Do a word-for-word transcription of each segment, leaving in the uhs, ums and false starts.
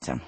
новости.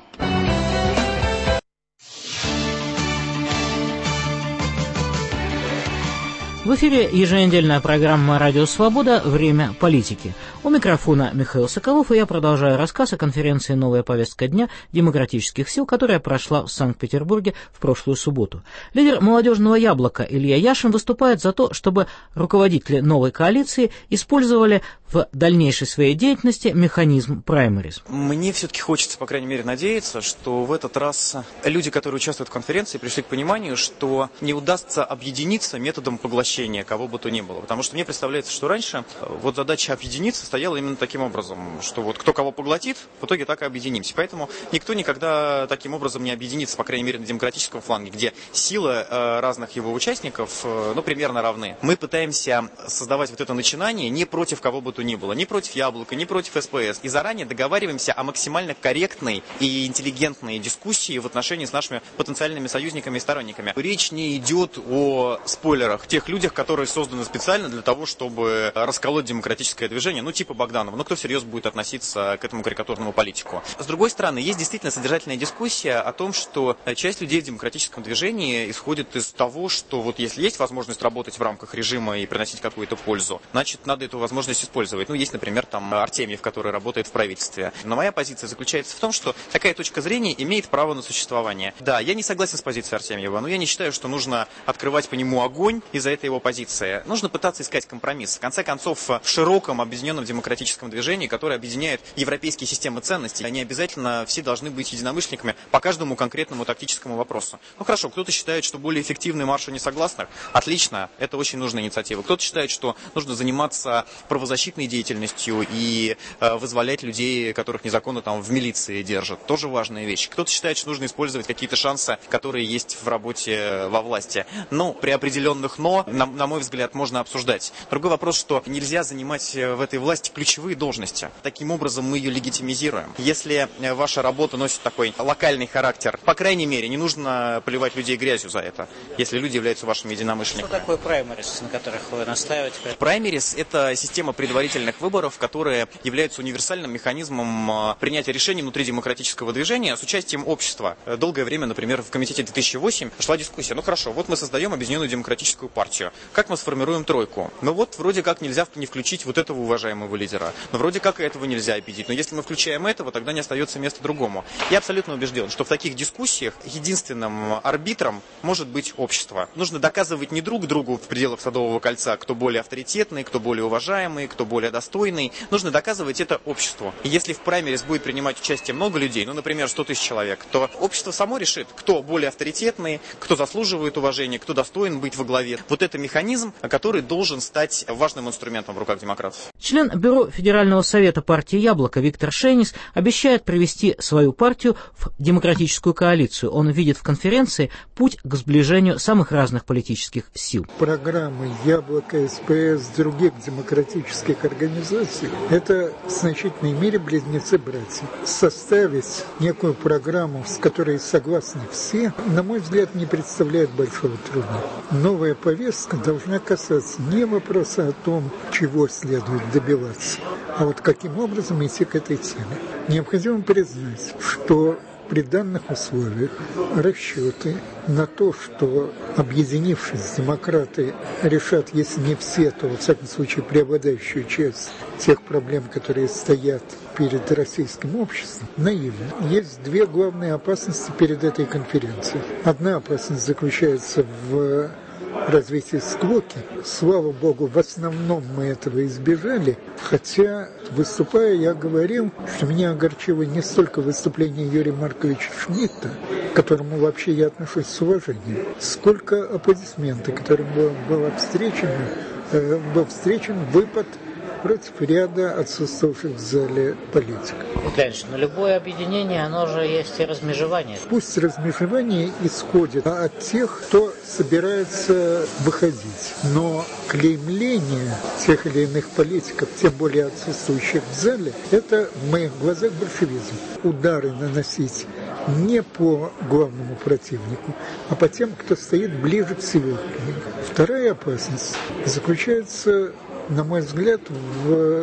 В эфире еженедельная программа «Радио Свобода. Время политики». У микрофона Михаил Соколов, и я продолжаю рассказ о конференции «Новая повестка дня» демократических сил, которая прошла в Санкт-Петербурге в прошлую субботу. Лидер «Молодежного яблока» Илья Яшин выступает за то, чтобы руководители новой коалиции использовали в дальнейшей своей деятельности механизм праймериз. Мне все-таки хочется, по крайней мере, надеяться, что в этот раз люди, которые участвуют в конференции, пришли к пониманию, что не удастся объединиться методом поглощения кого бы то ни было. Потому что мне представляется, что раньше вот задача объединиться стояла именно таким образом, что вот кто кого поглотит, в итоге так и объединимся. Поэтому никто никогда таким образом не объединится, по крайней мере, на демократическом фланге, где силы разных его участников, ну, примерно равны. Мы пытаемся создавать вот это начинание не против кого бы то ни было, ни против Яблока, ни против эс пэ эс. И заранее договариваемся о максимально корректной и интеллигентной дискуссии в отношении с нашими потенциальными союзниками и сторонниками. Речь не идет о спойлерах, тех людях, которые созданы специально для того, чтобы расколоть демократическое движение, ну, типа Богданова. Ну, кто всерьез будет относиться к этому карикатурному политику? С другой стороны, есть действительно содержательная дискуссия о том, что часть людей в демократическом движении исходит из того, что вот если есть возможность работать в рамках режима и приносить какую-то пользу, значит, надо эту возможность использовать. Ну, есть, например, там Артемьев, который работает в правительстве. Но моя позиция заключается в том, что такая точка зрения имеет право на существование. Да, я не согласен с позицией Артемьева, но я не считаю, что нужно открывать по нему огонь, и за это его позиция. Нужно пытаться искать компромисс. В конце концов, в широком объединенном демократическом движении, которое объединяет европейские системы ценностей, они обязательно все должны быть единомышленниками по каждому конкретному тактическому вопросу. Ну хорошо, кто-то считает, что более эффективный марш у несогласных. Отлично, это очень нужная инициатива. Кто-то считает, что нужно заниматься правозащитной деятельностью и э, вызволять людей, которых незаконно там в милиции держат. Тоже важная вещь. Кто-то считает, что нужно использовать какие-то шансы, которые есть в работе во власти. Но при определенных «но», на, на мой взгляд, можно обсуждать. Другой вопрос, что нельзя занимать в этой власти ключевые должности. Таким образом мы ее легитимизируем. Если ваша работа носит такой локальный характер, по крайней мере, не нужно поливать людей грязью за это, если люди являются вашими единомышленниками. Что такое праймериз, на которых вы настаиваете? Праймериз – это система предварительных выборов, которые являются универсальным механизмом принятия решений внутри демократического движения с участием общества. Долгое время, например, в комитете две тысячи восемь шла дискуссия. Ну хорошо, вот мы создаем объединенную демократическую партию. Как мы сформируем тройку? Ну вот вроде как нельзя не включить вот этого уважаемого лидера. Но вроде как и этого нельзя обидеть. Но если мы включаем этого, тогда не остается места другому. Я абсолютно убежден, что в таких дискуссиях единственным арбитром может быть общество. Нужно доказывать не друг другу в пределах Садового кольца, кто более авторитетный, кто более уважаемый, кто более достойный. Нужно доказывать это обществу. И если в праймериз будет принимать участие много людей, ну, например, сто тысяч человек, то общество само решит, кто более авторитетный, кто заслуживает уважения, кто достоин быть во главе. Вот это механизм, который должен стать важным инструментом в руках демократов. Член Бюро Федерального совета партии «Яблоко» Виктор Шейнис обещает привести свою партию в демократическую коалицию. Он видит в конференции путь к сближению самых разных политических сил. Программы «Яблоко», эс пэ эс, других демократических организаций – это в значительной мере близнецы-братья. Составить некую программу, с которой согласны все, на мой взгляд, не представляет большого труда. Новая повестка должна касаться не вопроса о том, чего следует добиваться, а вот каким образом идти к этой цели. Необходимо признать, что при данных условиях расчеты на то, что, объединившись, демократы решат, если не все, то, во всяком случае, преобладающую часть тех проблем, которые стоят перед российским обществом, наивны. Есть две главные опасности перед этой конференцией. Одна опасность заключается в развитии склоки. Слава богу, в основном мы этого избежали, хотя, выступая, я говорил, что меня огорчило не столько выступление Юрия Марковича Шмидта, к которому вообще я отношусь с уважением, сколько аплодисменты, которым был, был, встречен, э, был встречен выпад против ряда отсутствовавших в зале политиков. Конечно, но любое объединение, оно же есть и размежевание. Пусть размежевание исходит от тех, кто собирается выходить, но клеймление тех или иных политиков, тем более отсутствующих в зале, это в моих глазах большевизм. Удары наносить не по главному противнику, а по тем, кто стоит ближе всего к ним. Вторая опасность заключается, на мой взгляд, в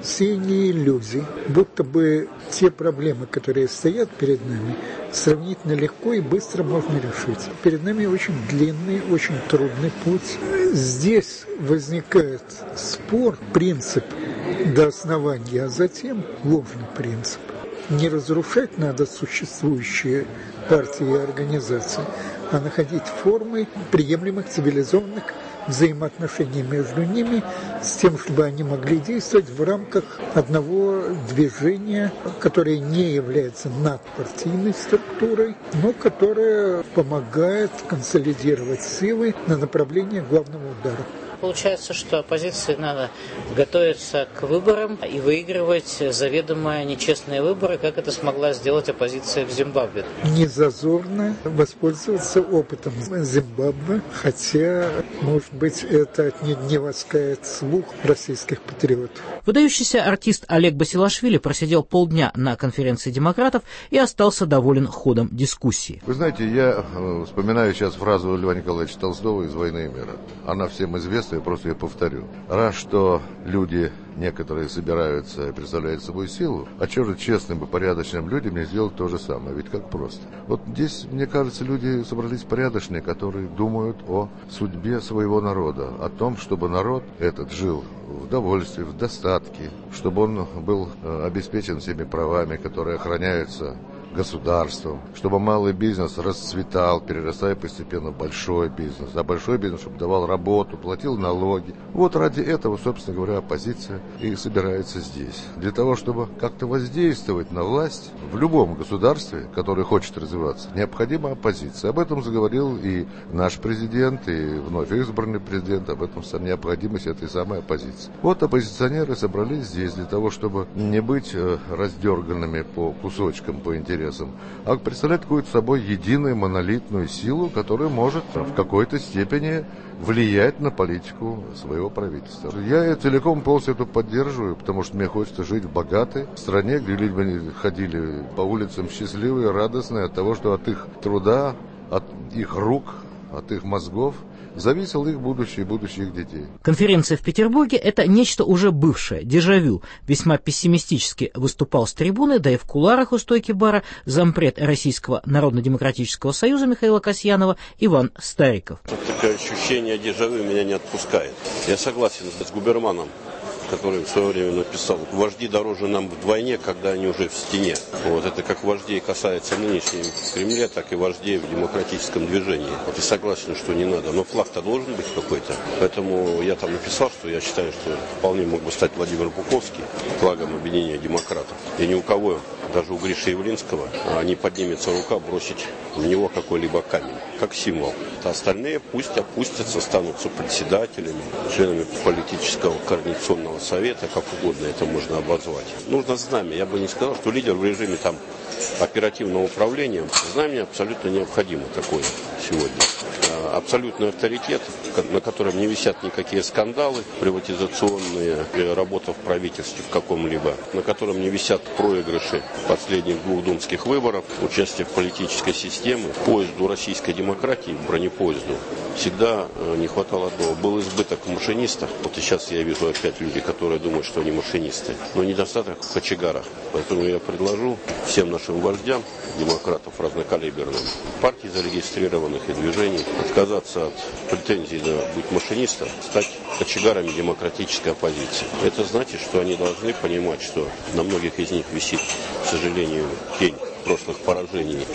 сеяние иллюзий, будто бы те проблемы, которые стоят перед нами, сравнительно легко и быстро можно решить. Перед нами очень длинный, очень трудный путь. Здесь возникает спор, принцип до основания, а затем ложный принцип. Не разрушать надо существующие партии и организации, а находить формы приемлемых цивилизованных взаимоотношений между ними с тем, чтобы они могли действовать в рамках одного движения, которое не является надпартийной структурой, но которое помогает консолидировать силы на направлении главного удара. Получается, что оппозиции надо готовиться к выборам и выигрывать заведомо нечестные выборы, как это смогла сделать оппозиция в Зимбабве. Не зазорно воспользоваться опытом Зимбабве, хотя, может быть, это отнюдь не ласкает слух российских патриотов. Выдающийся артист Олег Басилашвили просидел полдня на конференции демократов и остался доволен ходом дискуссии. Вы знаете, я вспоминаю сейчас фразу Льва Николаевича Толстого из «Войны и мира». Она всем известна, я просто ее повторю. Раз что люди некоторые собираются и представляют собой силу, а что же честным и порядочным людям не сделать то же самое? Ведь как просто. Вот здесь, мне кажется, люди собрались порядочные, которые думают о судьбе своего народа, о том, чтобы народ этот жил в довольстве, в достатке, чтобы он был обеспечен всеми правами, которые охраняются государством, чтобы малый бизнес расцветал, перерастая постепенно в большой бизнес, а большой бизнес, чтобы давал работу, платил налоги. Вот ради этого, собственно говоря, оппозиция и собирается здесь. Для того, чтобы как-то воздействовать на власть в любом государстве, которое хочет развиваться, необходима оппозиция. Об этом заговорил и наш президент, и вновь избранный президент, об этом сам необходимость этой самой оппозиции. Вот оппозиционеры собрались здесь для того, чтобы не быть раздерганными по кусочкам, по интересам, а представлять какую-то собой единую монолитную силу, которая может в какой-то степени влиять на политику своего правительства. Я целиком полностью это поддерживаю, потому что мне хочется жить в богатой стране, где люди ходили по улицам счастливые, радостные от того, что от их труда, от их рук, от их мозгов зависело их будущее и будущее их детей. Конференция в Петербурге – это нечто уже бывшее, дежавю. Весьма пессимистически выступал с трибуны, да и в кулуарах у стойки бара зампред Российского народно-демократического союза Михаила Касьянова Иван Стариков. Такое ощущение дежавю меня не отпускает. Я согласен с Губерманом, который в свое время написал: «Вожди дороже нам вдвойне, когда они уже в стене». Вот это как вождей касается нынешнего Кремля, так и вождей в демократическом движении. Вот и согласен, что не надо. Но флаг-то должен быть какой-то. Поэтому я там написал, что я считаю, что вполне мог бы стать Владимир Буковский флагом объединения демократов. И ни у кого, даже у Гриши Явлинского, не поднимется рука бросить в него какой-либо камень, как символ. А остальные пусть опустятся, станут председателями, членами политического координационного совета, как угодно это можно обозвать. Нужно знамя. Я бы не сказал, что лидер в режиме там оперативного управления. Знамя абсолютно необходимо такое сегодня. Абсолютный авторитет, на котором не висят никакие скандалы приватизационные, работа в правительстве в каком-либо, на котором не висят проигрыши последних двух думских выборов, участие в политической системе. Поезду российской демократии, бронепоезду, всегда не хватало одного. Был избыток машинистов. Вот и сейчас я вижу опять люди, которые думают, что они машинисты. Но недостаток в кочегарах. Поэтому я предложу всем нашим вождям, демократов разнокалиберным, партий зарегистрированных и движений, отказаться от претензий на быть машинистом, стать кочегарами демократической оппозиции. Это значит, что они должны понимать, что на многих из них висит, к сожалению, тень прошлых поражений.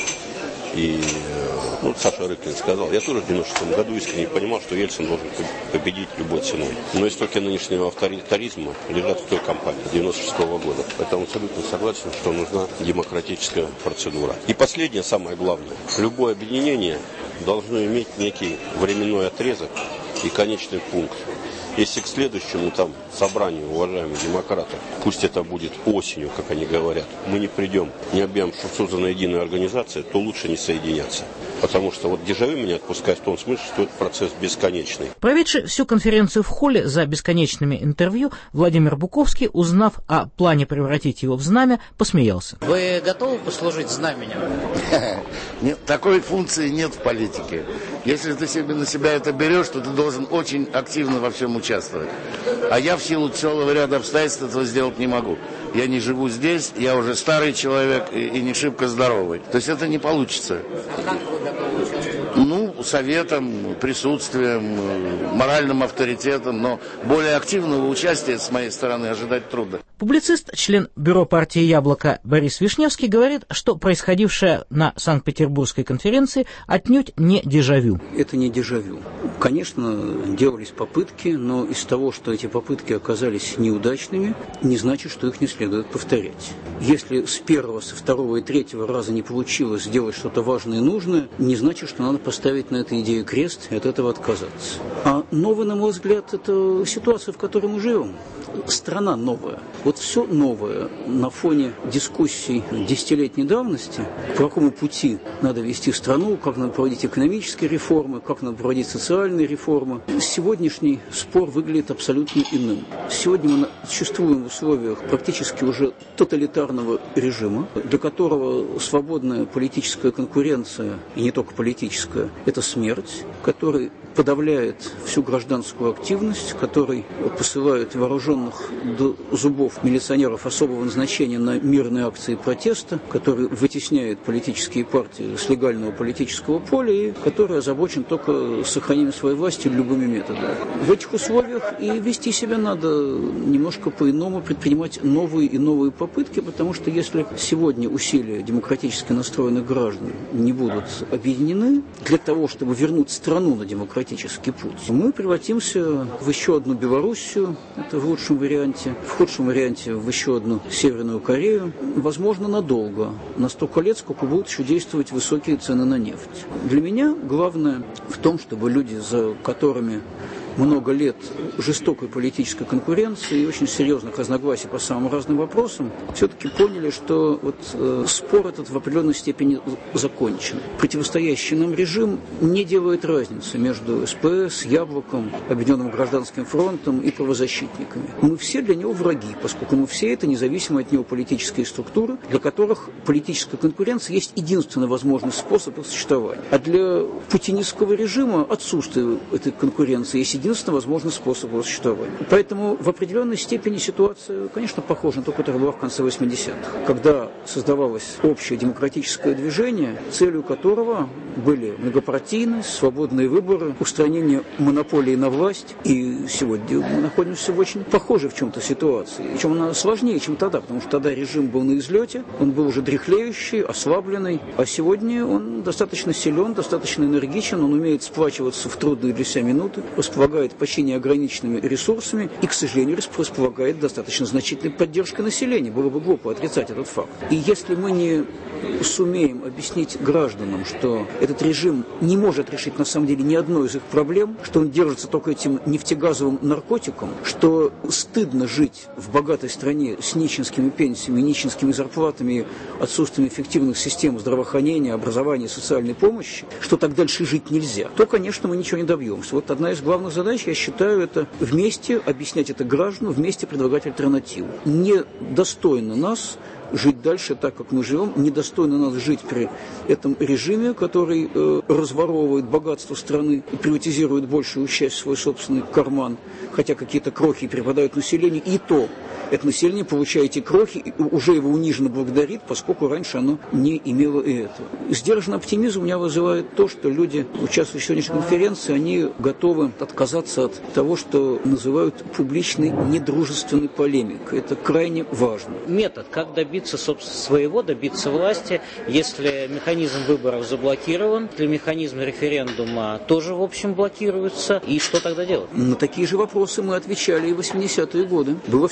И ну, Саша Рыклин сказал, я тоже в девяносто шестом году искренне понимал, что Ельцин должен победить любой ценой. Но истоки нынешнего авторитаризма лежат в той кампании девяносто шестого года. Поэтому абсолютно согласен, что нужна демократическая процедура. И последнее, самое главное. Любое объединение должно иметь некий временной отрезок и конечный пункт. Если к следующему там собранию, уважаемых демократов, пусть это будет осенью, как они говорят, мы не придем, не объявим, что создана единая организация, то лучше не соединяться. Потому что вот дежавю меня отпускает в том смысле, что этот процесс бесконечный. Проведший всю конференцию в холле за бесконечными интервью, Владимир Буковский, узнав о плане превратить его в знамя, посмеялся. Вы готовы послужить знаменем? Нет, такой функции нет в политике. Если ты себе на себя это берешь, то ты должен очень активно во всем участвовать. А я в силу целого ряда обстоятельств этого сделать не могу. Я не живу здесь, я уже старый человек и, и не шибко здоровый. То есть это не получится. А как вы готовы участвовать? Ну, советом, присутствием, моральным авторитетом, но более активного участия с моей стороны ожидать трудно. Публицист, член бюро партии «Яблоко» Борис Вишневский говорит, что происходившее на Санкт-Петербургской конференции отнюдь не дежавю. Это не дежавю. Конечно, делались попытки, но из того, что эти попытки оказались неудачными, не значит, что их не следует повторять. Если с первого, со второго и третьего раза не получилось сделать что-то важное и нужное, не значит, что надо поставить на этой идее крест и от этого отказаться. А новое, на мой взгляд, это ситуация, в которой мы живем. Страна новая. Вот все новое на фоне дискуссий десятилетней давности, по какому пути надо вести страну, как надо проводить экономические реформы, как надо проводить социальные реформы. Сегодняшний спор выглядит абсолютно иным. Сегодня мы существуем в условиях практически уже тоталитарного режима, для которого свободная политическая конкуренция, и не только политическая, это смерть, который подавляет всю гражданскую активность, который посылает вооруженных до зубов милиционеров особого назначения на мирные акции протеста, который вытесняет политические партии с легального политического поля и который озабочен только сохранением своей власти любыми методами. В этих условиях и вести себя надо немножко по-иному, предпринимать новые и новые попытки, потому что если сегодня усилия демократически настроенных граждан не будут объединены для того, чтобы вернуть страну на демократический путь, мы превратимся в еще одну Белоруссию, это в лучшем варианте, в худшем варианте в еще одну Северную Корею, возможно, надолго, на столько лет, сколько будут еще действовать высокие цены на нефть. Для меня главное в том, чтобы люди, за которыми много лет жестокой политической конкуренции и очень серьезных разногласий по самым разным вопросам, все-таки поняли, что вот, э, спор этот в определенной степени закончен. Противостоящий нам режим не делает разницы между СПС, Яблоком, Объединенным гражданским фронтом и правозащитниками. Мы все для него враги, поскольку мы все это независимые от него политические структуры, для которых политическая конкуренция есть единственный возможный способ их существования. А для путинистского режима отсутствие этой конкуренции есть единственный возможный способ его существования. Поэтому в определенной степени ситуация, конечно, похожа на ту, которая была в конце восьмидесятых, когда создавалось общее демократическое движение, целью которого были многопартийность, свободные выборы, устранение монополии на власть. И сегодня мы находимся в очень похожей в чем-то ситуации. Причем она сложнее, чем тогда, потому что тогда режим был на излете, он был уже дряхлеющий, ослабленный, а сегодня он достаточно силен, достаточно энергичен, он умеет сплачиваться в трудные для себя минуты, располагает почти неограниченными ресурсами и, к сожалению, располагает достаточно значительной поддержкой населения. Было бы глупо отрицать этот факт. И если мы не сумеем объяснить гражданам, что этот режим не может решить на самом деле ни одной из их проблем, что он держится только этим нефтегазовым наркотиком, что стыдно жить в богатой стране с нищенскими пенсиями, нищенскими зарплатами, отсутствием эффективных систем здравоохранения, образования, социальной помощи, что так дальше жить нельзя, то, конечно, мы ничего не добьемся. Вот одна из главных задач, я считаю, это вместе объяснять это гражданам, вместе предлагать альтернативу. Недостойно нас жить дальше так, как мы живем, недостойно нас жить при этом режиме, который э, разворовывает богатство страны и приватизирует большую часть в свой собственный карман, хотя какие-то крохи перепадают населению, и то это население, получая эти крохи, и уже его униженно благодарит, поскольку раньше оно не имело и этого. Сдержанный оптимизм у меня вызывает то, что люди, участвуя в сегодняшней конференции, они готовы отказаться от того, что называют публичной недружественной полемикой. Это крайне важно. Метод, как добиться собственно, своего, добиться власти, если механизм выборов заблокирован, если механизм референдума тоже, в общем, блокируется, и что тогда делать? На такие же вопросы мы отвечали и в восьмидесятые годы. Было все то же самое.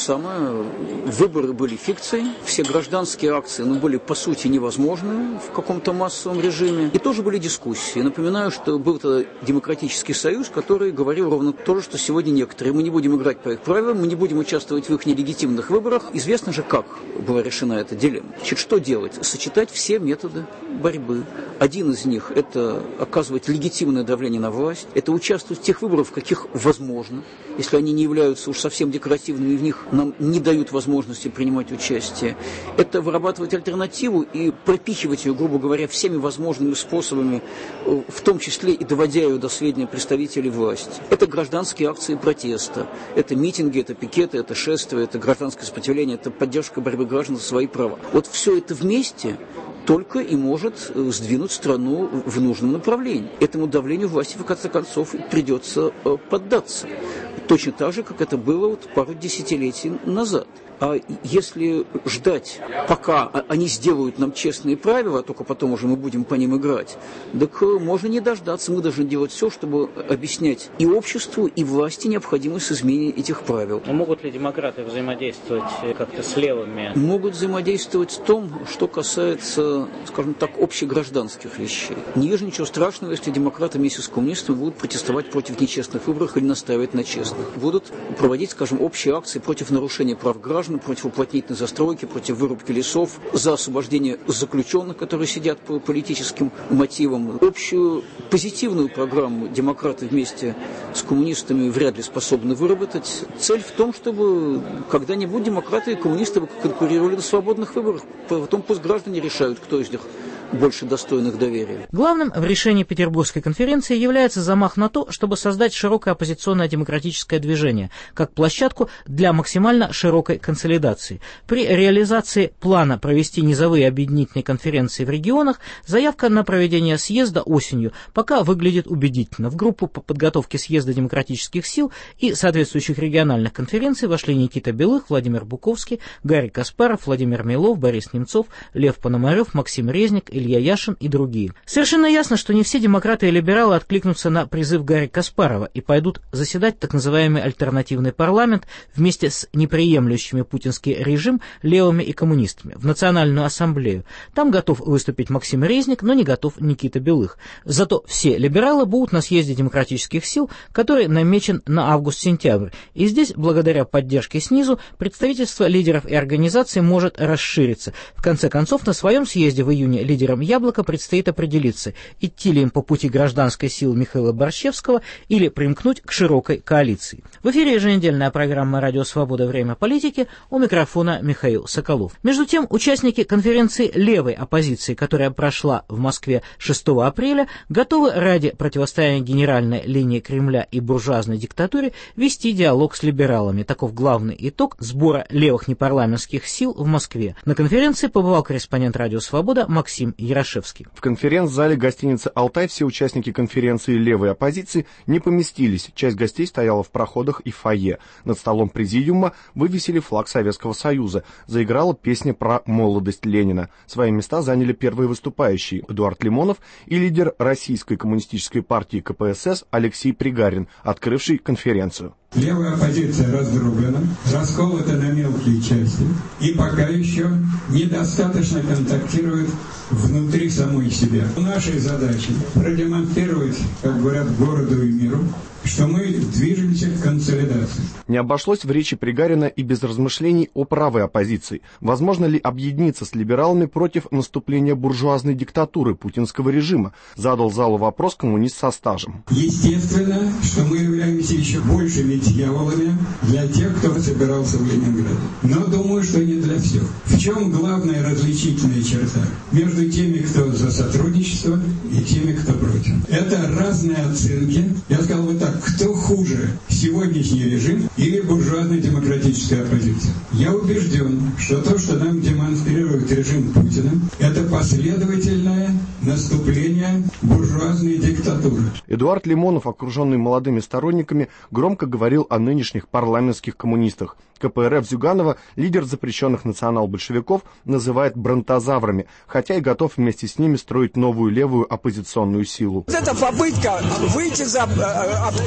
самое. Выборы были фикцией, все гражданские акции ну, были по сути невозможны в каком-то массовом режиме. И тоже были дискуссии. Напоминаю, что был это Демократический союз, который говорил ровно то же, что сегодня некоторые. Мы не будем играть по их правилам, мы не будем участвовать в их нелегитимных выборах. Известно же, как была решена эта дилемма. Значит, что делать? Сочетать все методы борьбы. Один из них – это оказывать легитимное давление на власть, это участвовать в тех выборах, в каких возможно. Если они не являются уж совсем декоративными, в них нам не дают возможности принимать участие. Это вырабатывать альтернативу и пропихивать ее, грубо говоря, всеми возможными способами, в том числе и доводя ее до сведения представителей власти. Это гражданские акции протеста, это митинги, это пикеты, это шествия, это гражданское сопротивление, это поддержка борьбы граждан за свои права. Вот все это вместе только и может сдвинуть страну в нужном направлении. Этому давлению власти, в конце концов, придется поддаться. Точно так же, как это было вот пару десятилетий назад. А если ждать, пока они сделают нам честные правила, а только потом уже мы будем по ним играть, так можно не дождаться. Мы должны делать все, чтобы объяснять и обществу, и власти необходимость изменения этих правил. Но могут ли демократы взаимодействовать как-то с левыми? Могут взаимодействовать в том, что касается, скажем так, общегражданских вещей. Не вижу ничего страшного, если демократы вместе с коммунистами будут протестовать против нечестных выборов или настаивать на честных. Будут проводить, скажем, общие акции против нарушения прав граждан, против уплотнительной застройки, против вырубки лесов, за освобождение заключенных, которые сидят по политическим мотивам. Общую позитивную программу демократы вместе с коммунистами вряд ли способны выработать. Цель в том, чтобы когда-нибудь демократы и коммунисты конкурировали на свободных выборах. Потом пусть граждане решают, кто из них больше достойных доверия. Главным в решении Петербургской конференции является замах на то, чтобы создать широкое оппозиционное демократическое движение, как площадку для максимально широкой консолидации. При реализации плана провести низовые объединительные конференции в регионах, заявка на проведение съезда осенью пока выглядит убедительно. В группу по подготовке съезда демократических сил и соответствующих региональных конференций вошли Никита Белых, Владимир Буковский, Гарри Каспаров, Владимир Милов, Борис Немцов, Лев Пономарев, Максим Резник, Илья Яшин и другие. Совершенно ясно, что не все демократы и либералы откликнутся на призыв Гарри Каспарова и пойдут заседать в так называемый альтернативный парламент вместе с неприемлющими путинский режим левыми и коммунистами в Национальную ассамблею. Там готов выступить Максим Резник, но не готов Никита Белых. Зато все либералы будут на съезде демократических сил, который намечен на август-сентябрь. И здесь, благодаря поддержке снизу, представительство лидеров и организаций может расшириться. В конце концов, на своем съезде в июне лидерам «Яблока» предстоит определиться, идти ли им по пути гражданской силы Михаила Борщевского или примкнуть к широкой коалиции. В эфире еженедельная программа «Радио Свобода. Время политики», у микрофона Михаил Соколов. Между тем, участники конференции левой оппозиции, которая прошла в Москве шестого апреля, готовы ради противостояния генеральной линии Кремля и буржуазной диктатуре вести диалог с либералами. Таков главный итог сбора левых непарламентских сил в Москве. На конференции побывал корреспондент «Радио Свобода» Максим Ярошевский. В конференц-зале гостиницы «Алтай» все участники конференции левой оппозиции не поместились. Часть гостей стояла в проходах и фойе. Над столом президиума вывесили флаг Советского Союза. Заиграла песня про молодость Ленина. Свои места заняли первые выступающие Эдуард Лимонов и лидер Российской коммунистической партии ка пэ эс эс Алексей Пригарин, открывший конференцию. Левая оппозиция раздроблена, расколота на мелкие части и пока еще недостаточно контактирует внутри самой себя. Нашей задачей продемонстрировать, как говорят, городу и миру, что мы движемся к консолидации. Не обошлось в речи Пригарина и без размышлений о правой оппозиции. Возможно ли объединиться с либералами против наступления буржуазной диктатуры путинского режима? Задал залу вопрос коммунист со стажем. Естественно, что мы являемся еще большими дьяволами для тех, кто собирался в Ленинграде. Но думаю, что не для всех. В чем главная различительная черта между теми, кто за сотрудничество, и теми, кто против? Это разные оценки. Я сказал бы так, кто хуже, сегодняшний режим или буржуазно-демократическая оппозиция? Я убежден, что то, что нам демонстрирует режим Путина, это последовательное наступление буржуазной диктатуры. Эдуард Лимонов, окруженный молодыми сторонниками, громко говорил о нынешних парламентских коммунистах. ка пэ эр эф Зюганова лидер запрещенных национал-большевиков называет бронтозаврами, хотя и готов вместе с ними строить новую левую оппозиционную силу. Вот эта попытка выйти за э, аптечка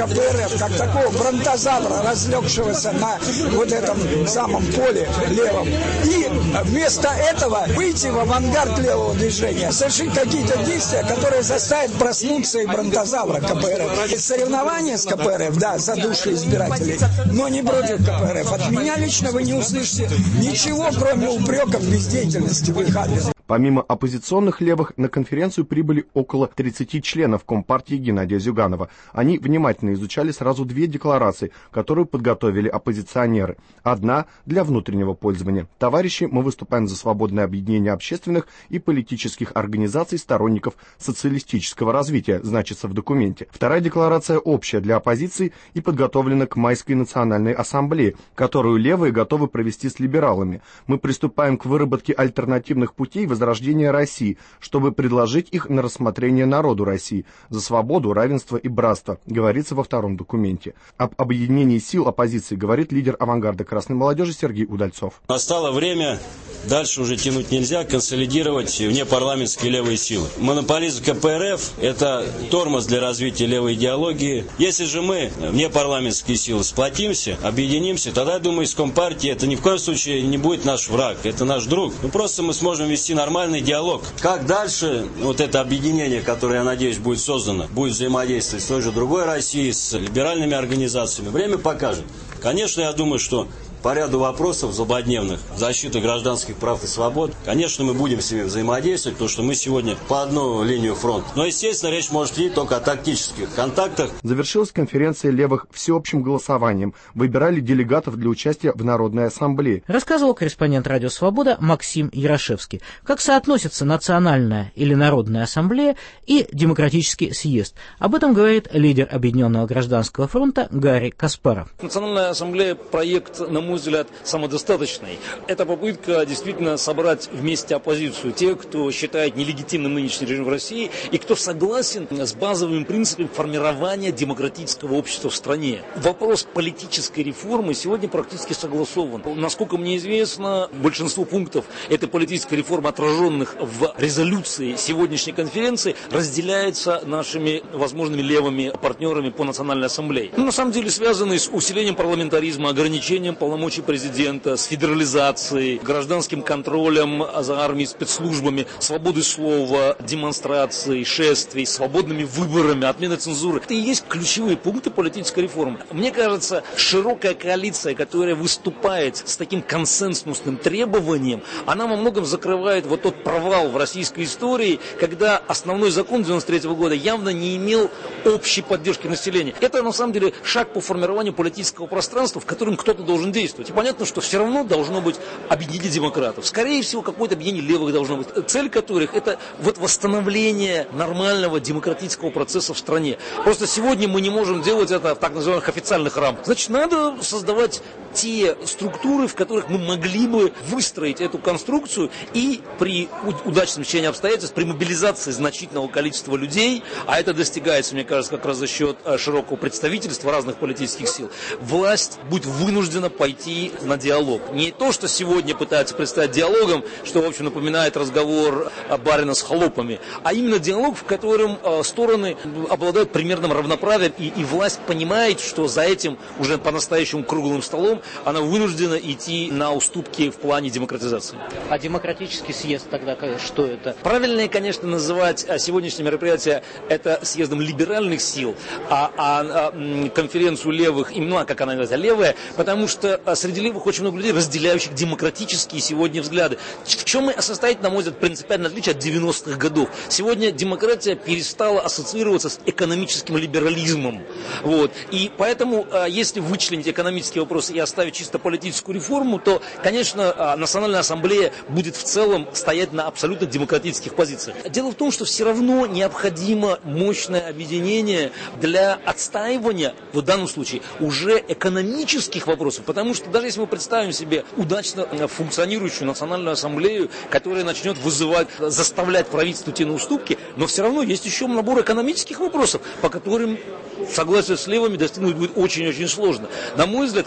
КПРФ, как такого бронтозавра, разлегшегося на вот этом самом поле левом. И вместо этого выйти в авангард левого движения, совершить какие-то действия, которые заставят проснуться и бронтозавра КПРФ. И соревнования с КПРФ, да, за души избирателей, но не против КПРФ. От меня лично вы не услышите ничего, кроме упреков бездеятельности в их адрес. Помимо оппозиционных левых, на конференцию прибыли около тридцати членов Компартии Геннадия Зюганова. Они внимательно изучали сразу две декларации, которые подготовили оппозиционеры. Одна для внутреннего пользования. Товарищи, мы выступаем за свободное объединение общественных и политических организаций сторонников социалистического развития, значится в документе. Вторая декларация общая для оппозиции и подготовлена к Майской национальной ассамблее, которую левые готовы провести с либералами. Мы приступаем к выработке альтернативных путей возрождения России, чтобы предложить их на рассмотрение народу России за свободу, равенство и братство, говорится во втором документе. Об объединении сил оппозиции говорит лидер авангарда красной молодежи Сергей Удальцов. Настало время, дальше уже тянуть нельзя, консолидировать внепарламентские левые силы. Монополизм КПРФ – это тормоз для развития левой идеологии. Если же мы, внепарламентские силы, сплотимся, объединимся, тогда, я думаю, из Компартии это ни в коем случае не будет наш враг, это наш друг. Ну, просто мы сможем вести нормальный диалог. Как дальше вот это объединение, которое, я надеюсь, будет создано, будет взаимодействовать с той же другой Россией, с либеральными организациями, время покажет. Конечно, я думаю, что по ряду вопросов злободневных, защиты гражданских прав и свобод, конечно, мы будем с ними взаимодействовать, потому что мы сегодня по одну линию фронта. Но, естественно, речь может идти только о тактических контактах. Завершилась конференция левых всеобщим голосованием. Выбирали делегатов для участия в Народной ассамблее. Рассказывал корреспондент «Радио Свобода» Максим Ярошевский. Как соотносится национальная или народная ассамблея и демократический съезд? Об этом говорит лидер Объединенного гражданского фронта Гарри Каспаров. Национальная ассамблея – проект, на мой взгляд, самодостаточный. Это попытка действительно собрать вместе оппозицию. Те, кто считает нелегитимным нынешний режим в России и кто согласен с базовым принципом формирования демократического общества в стране. Вопрос политической реформы сегодня практически согласован. Насколько мне известно, большинство пунктов этой политической реформы, отраженных в резолюции сегодняшней конференции, разделяется нашими возможными левыми партнерами по Национальной ассамблее. Ну, на самом деле связаны с усилением парламентаризма, ограничением полномочий президента, с федерализацией, гражданским контролем за армией, спецслужбами, свободой слова, демонстраций, шествий, свободными выборами, отменой цензуры. Это и есть ключевые пункты политической реформы. Мне кажется, широкая коалиция, которая выступает с таким консенсусным требованием, она во многом закрывает вот тот провал в российской истории, когда основной закон девяносто третьего года явно не имел общей поддержки населения. Это на самом деле шаг по формированию политического пространства, в котором кто-то должен действовать. И понятно, что все равно должно быть объединение демократов. Скорее всего, какое-то объединение левых должно быть. Цель которых это вот восстановление нормального демократического процесса в стране. Просто сегодня мы не можем делать это в так называемых официальных рамках. Значит, надо создавать те структуры, в которых мы могли бы выстроить эту конструкцию и при удачном течении обстоятельств, при мобилизации значительного количества людей, а это достигается, мне кажется, как раз за счет широкого представительства разных политических сил, власть будет вынуждена пойти на диалог. Не то, что сегодня пытаются представить диалогом, что, в общем, напоминает разговор барина с холопами, а именно диалог, в котором стороны обладают примерным равноправием, и, и власть понимает, что за этим уже по-настоящему круглым столом она вынуждена идти на уступки в плане демократизации. А демократический съезд тогда что это? Правильнее, конечно, называть сегодняшнее мероприятие это съездом либеральных сил, а, а, а конференцию левых, именно как она называется, левая, потому что среди левых очень много людей, разделяющих демократические сегодня взгляды. В чем и состоит, на мой взгляд, принципиальное отличие от девяностых годов. Сегодня демократия перестала ассоциироваться с экономическим либерализмом. Вот. И поэтому, если вычленить экономические вопросы и оставить чисто политическую реформу, то, конечно, Национальная ассамблея будет в целом стоять на абсолютно демократических позициях. Дело в том, что все равно необходимо мощное объединение для отстаивания, в данном случае, уже экономических вопросов. Потому что даже если мы представим себе удачно функционирующую Национальную ассамблею, которая начнет вызывать, заставлять правительство идти на уступки, но все равно есть еще набор экономических вопросов, по которым согласие с левыми достигнуть будет очень-очень сложно. На мой взгляд, как раз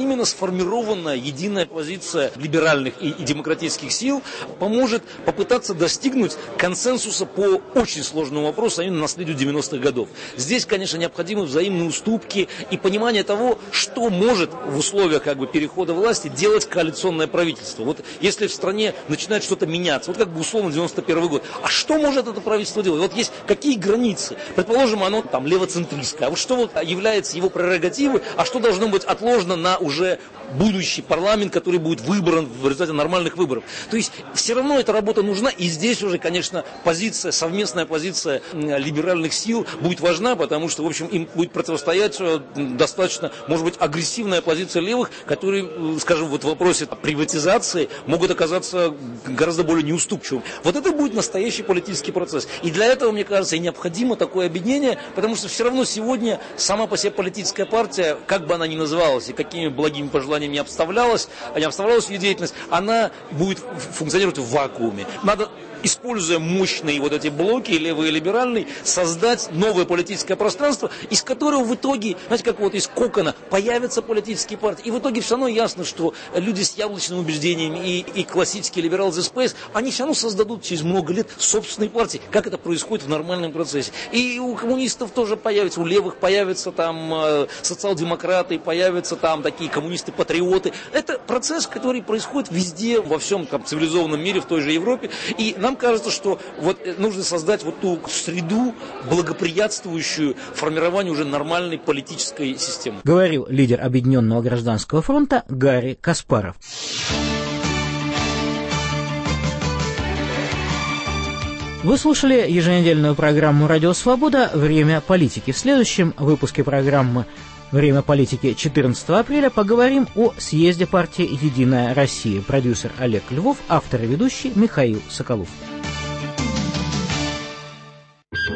именно сформированная единая позиция либеральных и, и демократических сил поможет попытаться достигнуть консенсуса по очень сложному вопросу, а именно наследию девяностых годов. Здесь, конечно, необходимы взаимные уступки и понимание того, что может в условиях как бы перехода власти делать коалиционное правительство. Вот если в стране начинает что-то меняться, вот как бы условно девяносто первый год, а что может это правительство делать? Вот есть какие границы? Предположим, оно там левоцентристское. А вот что вот является его прерогативой, а что должно быть отложено на уже будущий парламент, который будет выбран в результате нормальных выборов. То есть все равно эта работа нужна, и здесь уже, конечно, позиция, совместная позиция либеральных сил будет важна, потому что, в общем, им будет противостоять достаточно, может быть, агрессивная позиция левых, которые, скажем, вот в вопросе приватизации могут оказаться гораздо более неуступчивым. Вот это будет настоящий политический процесс. И для этого, мне кажется, и необходимо такое объединение, потому что все равно сегодня сама по себе политическая партия, как бы она ни называлась и какими благими пожеланиями не обставлялась, а не обставлялась ее деятельность, она будет функционировать в вакууме. Надо, используя мощные вот эти блоки, левые и либеральные, создать новое политическое пространство, из которого в итоге, знаете, как вот из кокона появятся политические партии. И в итоге все равно ясно, что люди с яблочными убеждениями и, и классические либералы из СПС, они все равно создадут через много лет собственные партии, как это происходит в нормальном процессе. И у коммунистов тоже появится, у левых появятся там э, социал-демократы, появятся там такие коммунисты-патриоты. Это процесс, который происходит везде, во всем там, цивилизованном мире, в той же Европе. И нам кажется, что вот нужно создать вот ту среду, благоприятствующую формированию уже нормальной политической системы. Говорил лидер Объединенного гражданского фронта Гарри Каспаров. Вы слушали еженедельную программу «Радио Свобода. Время политики». В следующем выпуске программы «Время политики» четырнадцатого апреля поговорим о съезде партии «Единая Россия». Продюсер Олег Львов, автор и ведущий Михаил Соколов.